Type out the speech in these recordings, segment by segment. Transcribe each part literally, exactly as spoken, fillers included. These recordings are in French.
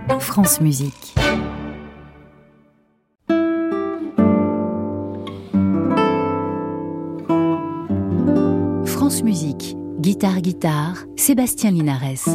France Musique. France Musique, guitare guitare, Sébastien Linares.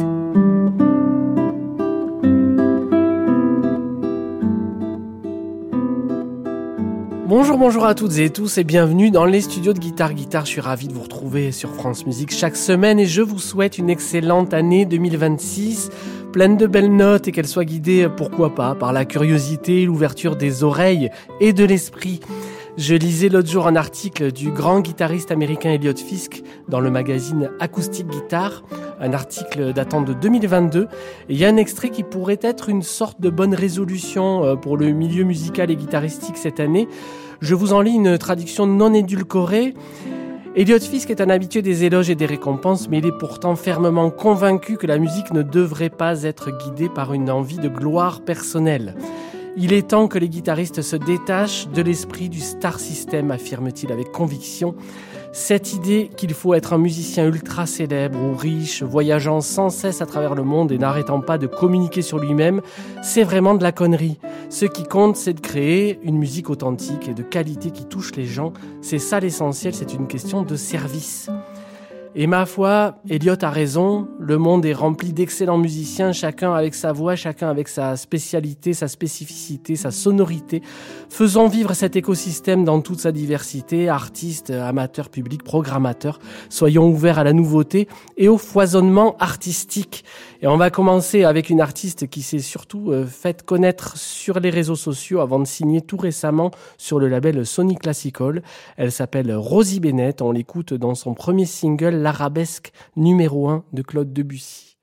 Bonjour, bonjour à toutes et tous et bienvenue dans les studios de Guitare Guitare. Je suis ravi de vous retrouver sur France Musique chaque semaine et je vous souhaite une excellente année deux mille vingt-six, pleine de belles notes et qu'elle soit guidée, pourquoi pas, par la curiosité, l'ouverture des oreilles et de l'esprit. Je lisais l'autre jour un article du grand guitariste américain Elliott Fisk dans le magazine Acoustic Guitar, un article datant de deux mille vingt-deux. Et il y a un extrait qui pourrait être une sorte de bonne résolution pour le milieu musical et guitaristique cette année. Je vous en lis une traduction non édulcorée. Elliott Fisk est un habitué des éloges et des récompenses, mais il est pourtant fermement convaincu que la musique ne devrait pas être guidée par une envie de gloire personnelle. Il est temps que les guitaristes se détachent de l'esprit du star system, affirme-t-il avec conviction. Cette idée qu'il faut être un musicien ultra célèbre ou riche, voyageant sans cesse à travers le monde et n'arrêtant pas de communiquer sur lui-même, c'est vraiment de la connerie. Ce qui compte, c'est de créer une musique authentique et de qualité qui touche les gens. C'est ça l'essentiel, c'est une question de service. Et ma foi, Elliott a raison, le monde est rempli d'excellents musiciens, chacun avec sa voix, chacun avec sa spécialité, sa spécificité, sa sonorité. Faisons vivre cet écosystème dans toute sa diversité, artistes, amateurs, publics, programmateurs. Soyons ouverts à la nouveauté et au foisonnement artistique. Et on va commencer avec une artiste qui s'est surtout euh, faite connaître sur les réseaux sociaux avant de signer tout récemment sur le label Sony Classical. Elle s'appelle Rosie Bennett, on l'écoute dans son premier single, L'Arabesque numéro un de Claude Debussy.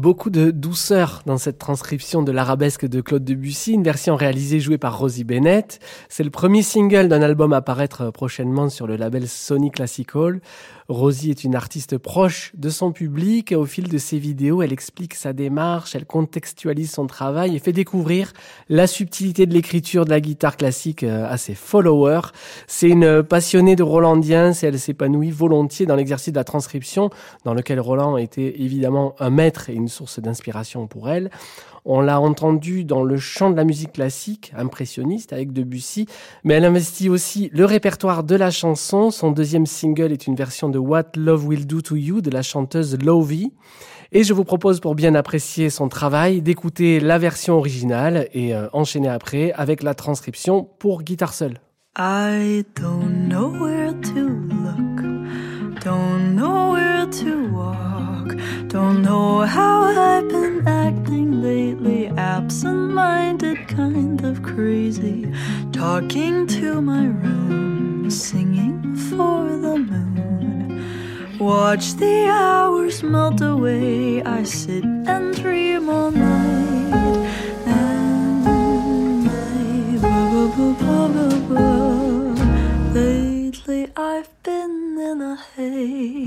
Beaucoup de douceur dans cette transcription de l'arabesque de Claude Debussy, une version réalisée jouée par Rosie Bennett. C'est le premier single d'un album à paraître prochainement sur le label Sony Classical. Rosie est une artiste proche de son public et au fil de ses vidéos, elle explique sa démarche, elle contextualise son travail et fait découvrir la subtilité de l'écriture de la guitare classique à ses followers. C'est une passionnée de rolandiens et elle s'épanouit volontiers dans l'exercice de la transcription, dans lequel Roland était évidemment un maître et une source d'inspiration pour elle. On l'a entendu dans le chant de la musique classique, impressionniste avec Debussy, mais elle investit aussi le répertoire de la chanson. Son deuxième single est une version de What Love Will Do To You de la chanteuse Lovey. Et je vous propose, pour bien apprécier son travail, d'écouter la version originale et euh, enchaîner après avec la transcription pour guitare seule. I don't know where to look, don't know where to walk, don't know how I've been acting lately, absent-minded, kind of crazy, talking to my room, singing for the moon. Watch the hours melt away, I sit and dream all night, and I, ba, ba, ba, ba, ba. Lately I've been in a haze,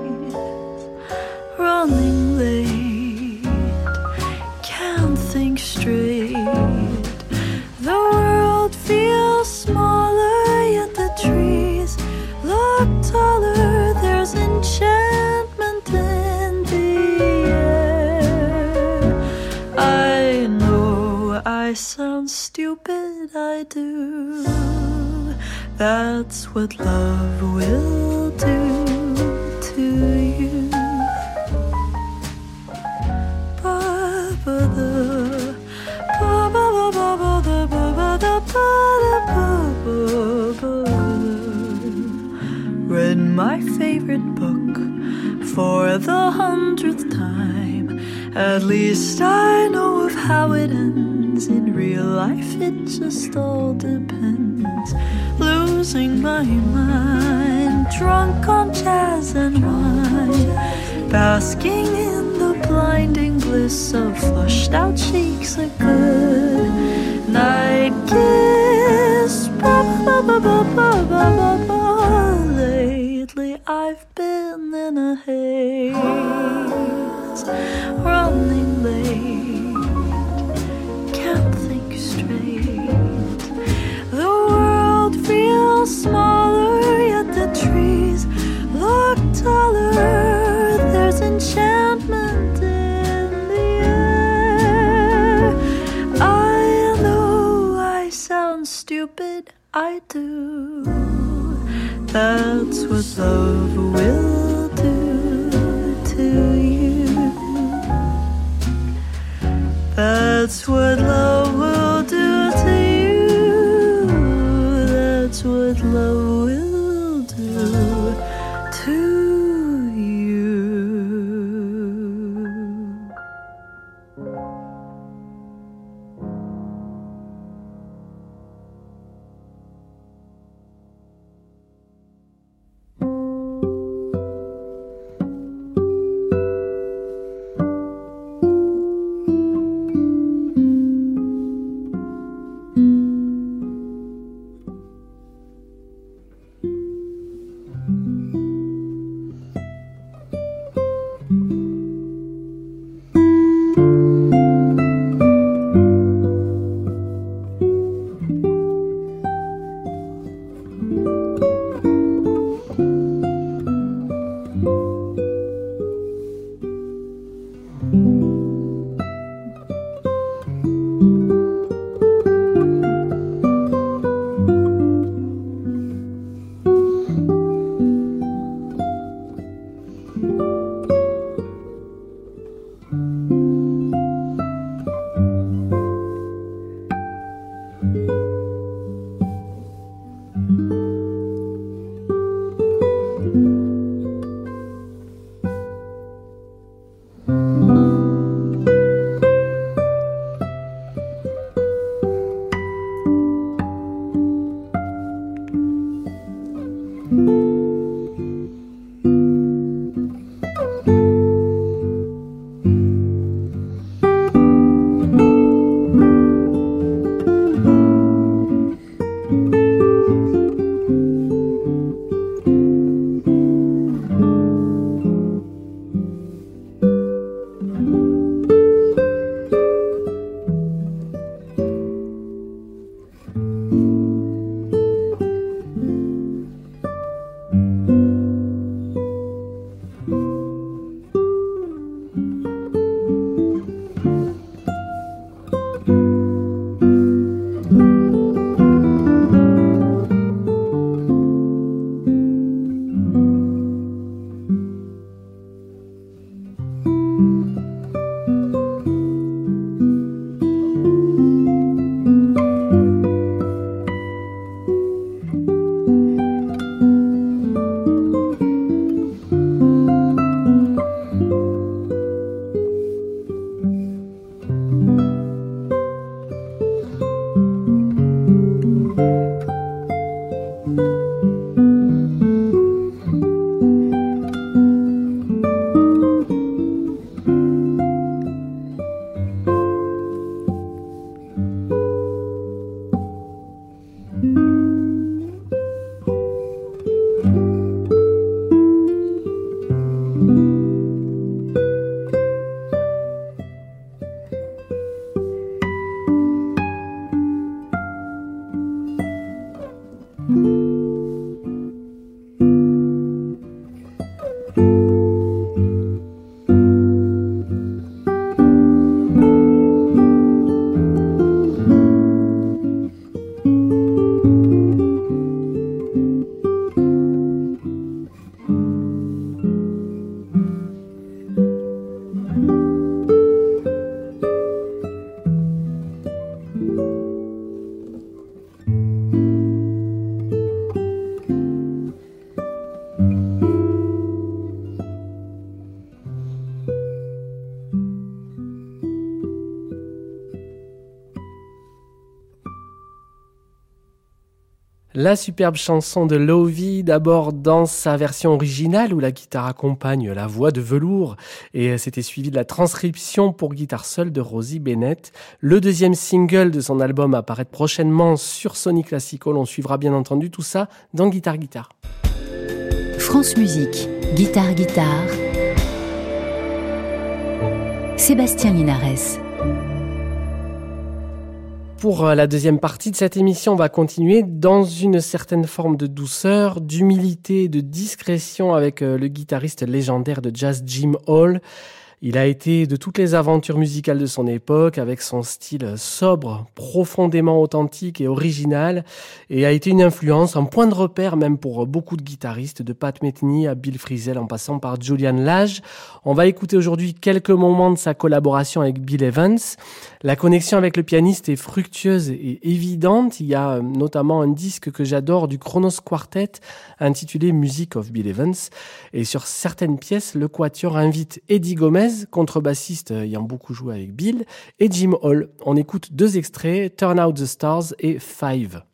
running late, can't think straight. The world feels smaller, yet the trees look taller. There's enchantment in the air. I know I sound stupid, I do. That's what love will do to you. Ba ba da, ba ba ba ba da ba ba da ba da ba ba ba. Read my favorite book for the hundredth time. At least I know of how it ends. In real life it just all depends. Losing my mind, drunk on jazz and wine, basking in the blinding bliss of flushed out cheeks, a good night kiss. Ba ba ba ba ba ba ba ba. Lately I've been in a haze, running late, can't think straight. The world feels smaller, yet the trees look taller. There's enchantment in the air. I know I sound stupid, I do. That's what love will do to you. That's what love will do to you. That's what love will do to you. La superbe chanson de Lovey, d'abord dans sa version originale où la guitare accompagne la voix de velours, et c'était suivi de la transcription pour guitare seule de Rosie Bennett. Le deuxième single de son album apparaît prochainement sur Sony Classical. On suivra bien entendu tout ça dans Guitare Guitare. France Musique, Guitare Guitare, Sébastien Linares. Pour la deuxième partie de cette émission, on va continuer dans une certaine forme de douceur, d'humilité, de discrétion avec le guitariste légendaire de jazz Jim Hall. Il a été de toutes les aventures musicales de son époque, avec son style sobre, profondément authentique et original, et a été une influence, un point de repère même pour beaucoup de guitaristes, de Pat Metheny à Bill Frisell en passant par Julian Lage. On va écouter aujourd'hui quelques moments de sa collaboration avec Bill Evans. La connexion avec le pianiste est fructueuse et évidente. Il y a notamment un disque que j'adore du Kronos Quartet intitulé Music of Bill Evans. Et sur certaines pièces, le quatuor invite Eddie Gomez, contrebassiste ayant beaucoup joué avec Bill, et Jim Hall. On écoute deux extraits, Turn Out the Stars et Five.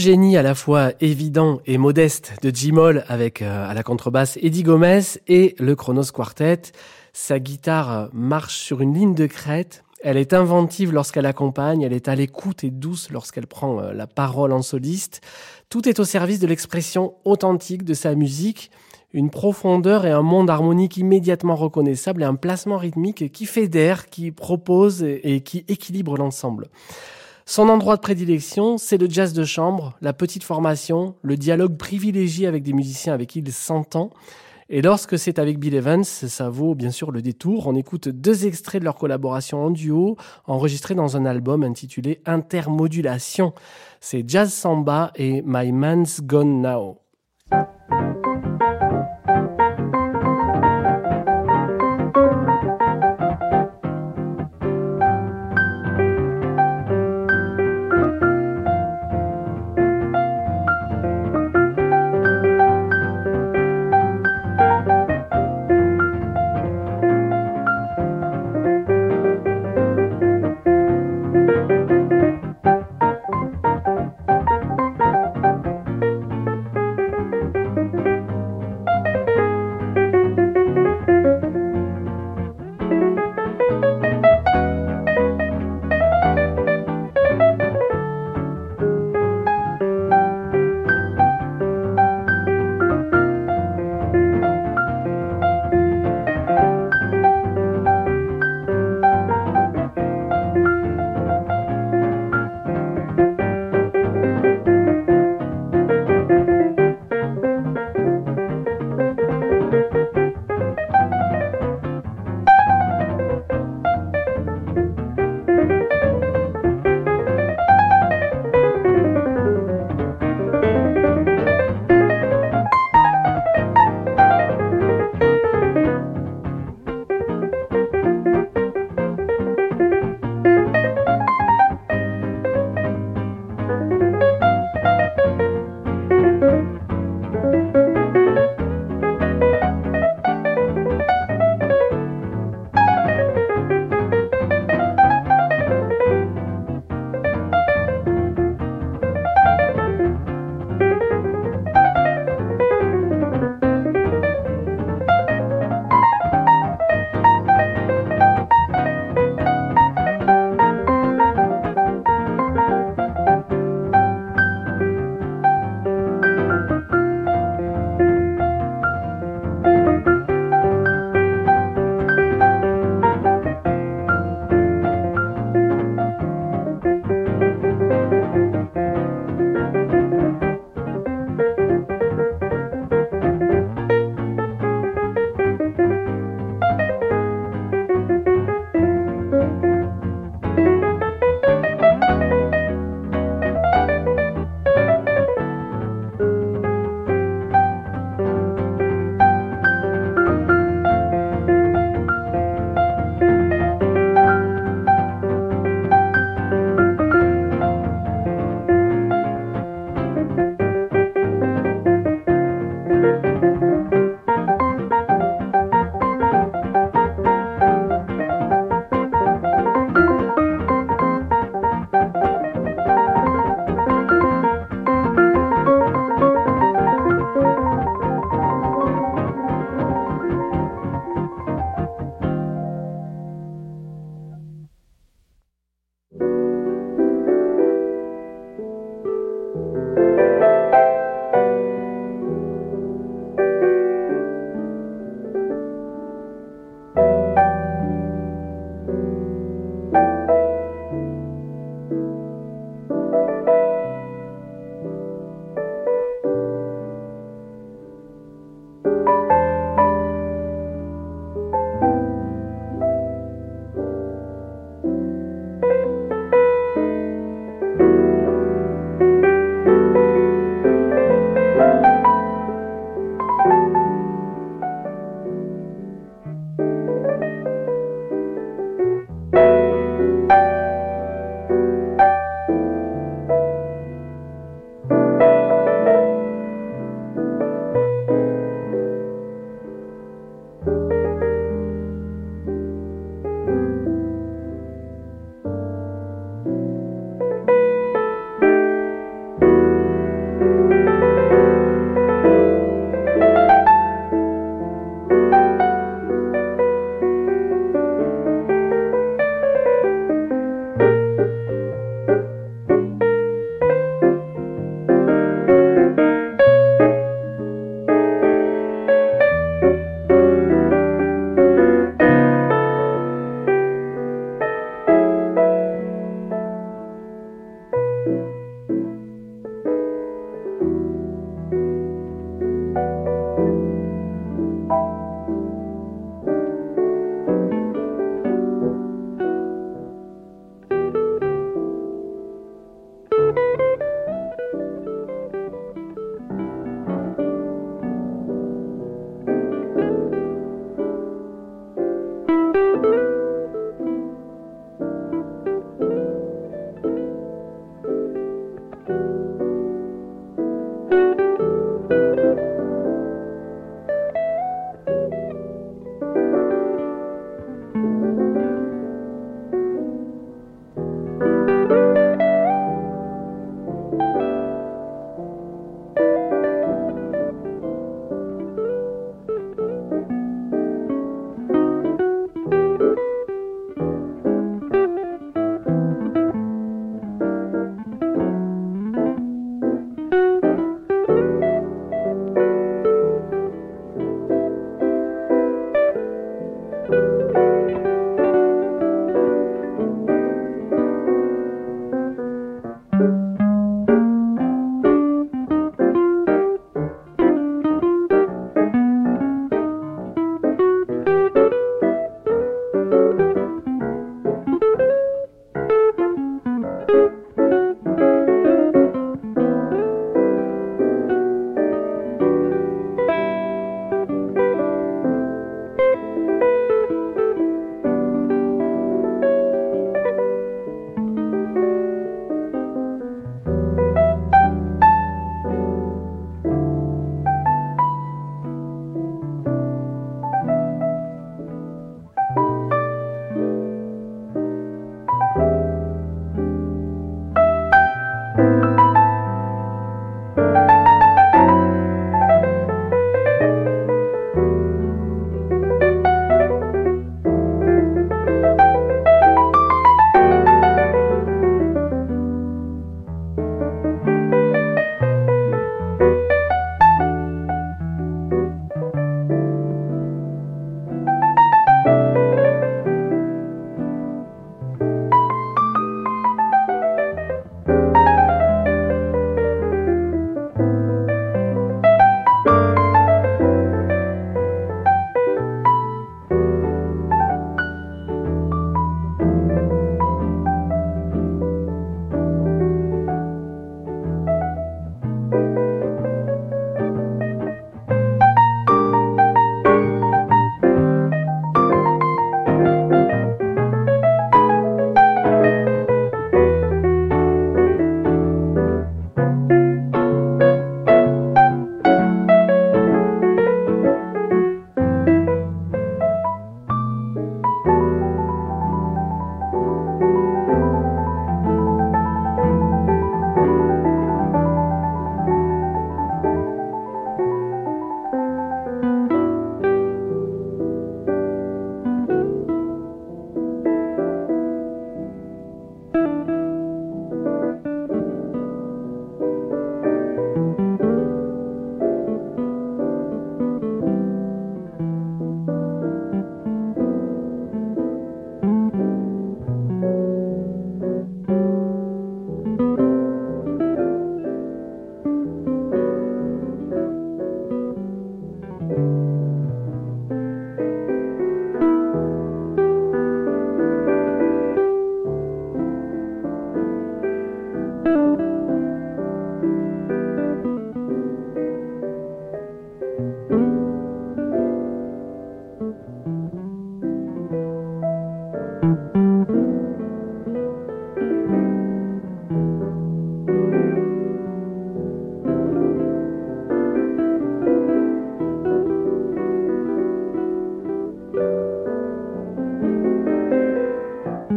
génie à la fois évident et modeste de J-Moll avec euh, à la contrebasse Eddie Gomez et le Kronos Quartet. Sa guitare marche sur une ligne de crête. Elle est inventive lorsqu'elle accompagne, elle est à l'écoute et douce lorsqu'elle prend euh, la parole en soliste. Tout est au service de l'expression authentique de sa musique. Une profondeur et un monde harmonique immédiatement reconnaissable et un placement rythmique qui fédère, qui propose et qui équilibre l'ensemble. Son endroit de prédilection, c'est le jazz de chambre, la petite formation, le dialogue privilégié avec des musiciens avec qui il s'entend. Et lorsque c'est avec Bill Evans, ça vaut bien sûr le détour. On écoute deux extraits de leur collaboration en duo, enregistrés dans un album intitulé Intermodulation. C'est Jazz Samba et My Man's Gone Now.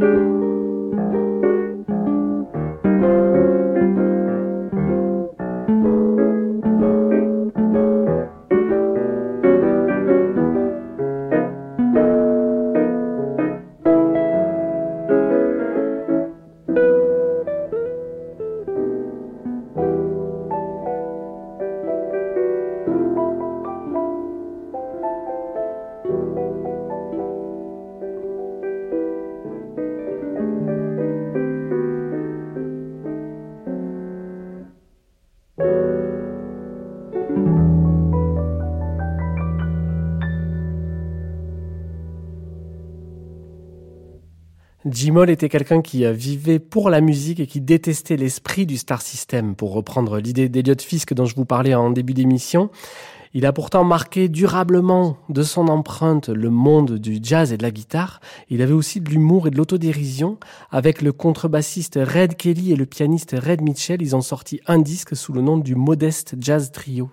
Jim était quelqu'un qui vivait pour la musique et qui détestait l'esprit du star system, pour reprendre l'idée d'Elliott Fisk dont je vous parlais en début d'émission. Il a pourtant marqué durablement de son empreinte le monde du jazz et de la guitare. Il avait aussi de l'humour et de l'autodérision. Avec le contrebassiste Red Kelly et le pianiste Red Mitchell, ils ont sorti un disque sous le nom du Modest Jazz Trio.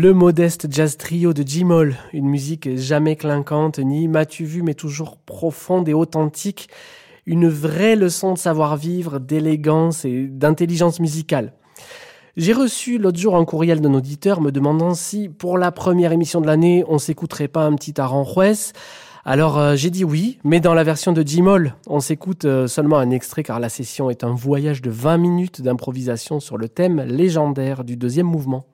Le modeste jazz trio de G-Moll, une musique jamais clinquante ni m'as-tu vu mais toujours profonde et authentique, une vraie leçon de savoir-vivre, d'élégance et d'intelligence musicale. J'ai reçu l'autre jour un courriel d'un auditeur me demandant si, pour la première émission de l'année, on s'écouterait pas un petit Aranjuez. Alors euh, j'ai dit oui, mais dans la version de G-Moll, on s'écoute euh, seulement un extrait car la session est un voyage de vingt minutes d'improvisation sur le thème légendaire du deuxième mouvement.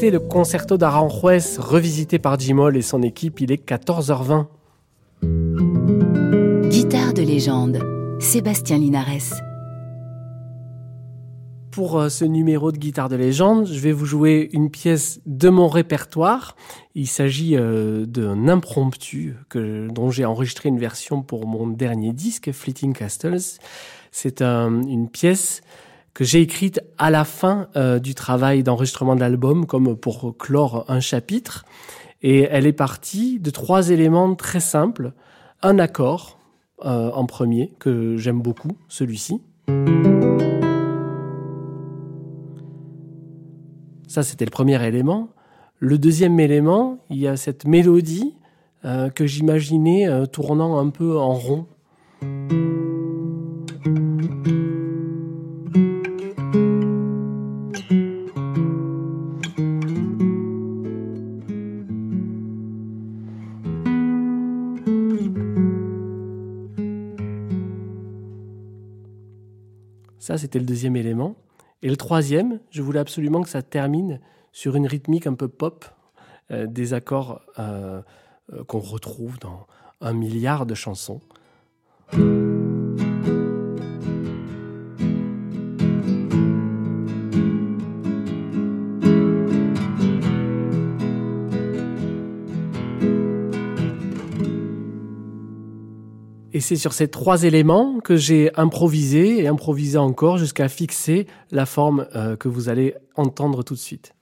écouter le concerto d'Aranjuez revisité par Jimol et son équipe. Il est quatorze heures vingt. Guitare de légende, Sébastien Linares. Pour ce numéro de Guitare de légende, je vais vous jouer une pièce de mon répertoire. Il s'agit euh, d'un impromptu que, dont j'ai enregistré une version pour mon dernier disque, Fleeting Castles. C'est un, une pièce que j'ai écrite à la fin euh, du travail d'enregistrement de l'album, comme pour clore un chapitre. Et elle est partie de trois éléments très simples. Un accord euh, en premier, que j'aime beaucoup, celui-ci. Ça, c'était le premier élément. Le deuxième élément, il y a cette mélodie euh, que j'imaginais euh, tournant un peu en rond. Ça, c'était le deuxième élément. Et le troisième, je voulais absolument que ça termine sur une rythmique un peu pop, euh, des accords euh, euh, qu'on retrouve dans un milliard de chansons. Et c'est sur ces trois éléments que j'ai improvisé et improvisé encore jusqu'à fixer la forme euh, que vous allez entendre tout de suite.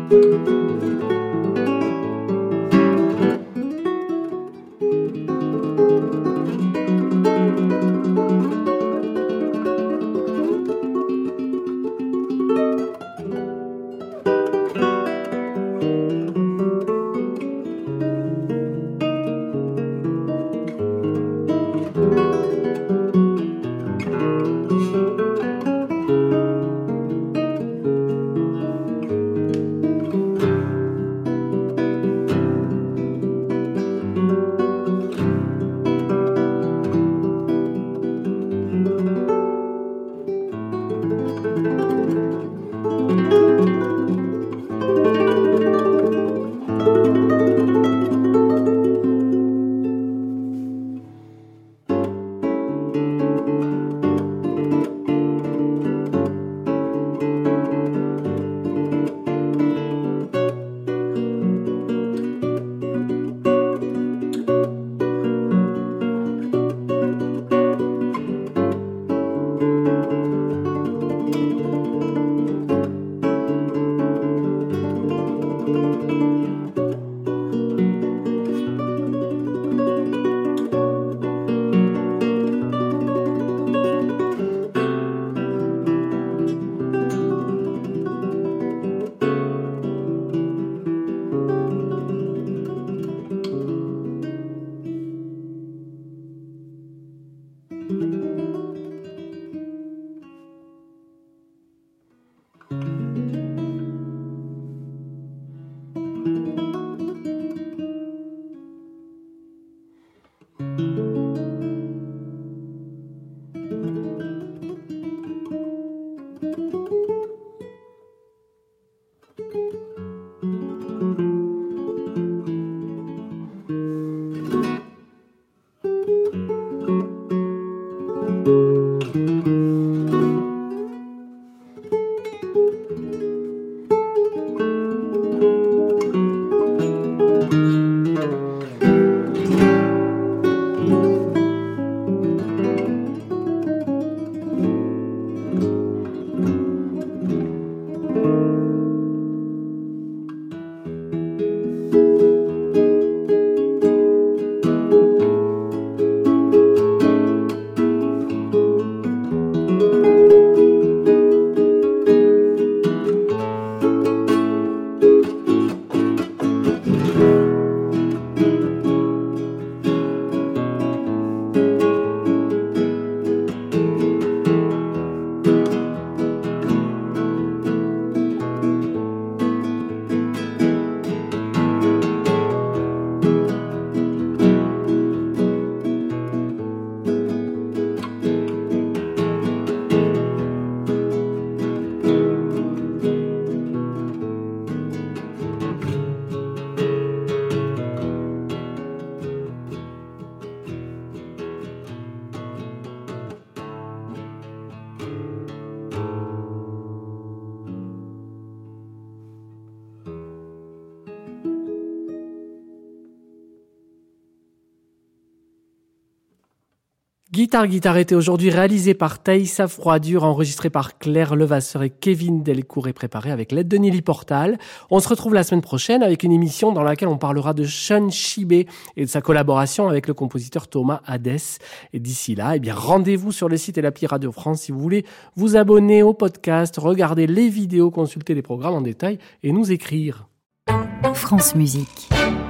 Guitare Guitare était aujourd'hui réalisé par Thaïssa Froidure, enregistré par Claire Levasseur et Kevin Delcourt et préparé avec l'aide de Nelly Portal. On se retrouve la semaine prochaine avec une émission dans laquelle on parlera de Shun Shibe et de sa collaboration avec le compositeur Thomas Hadès. Et d'ici là, eh bien, rendez-vous sur le site et l'appli Radio France si vous voulez vous abonner au podcast, regarder les vidéos, consulter les programmes en détail et nous écrire. France Musique.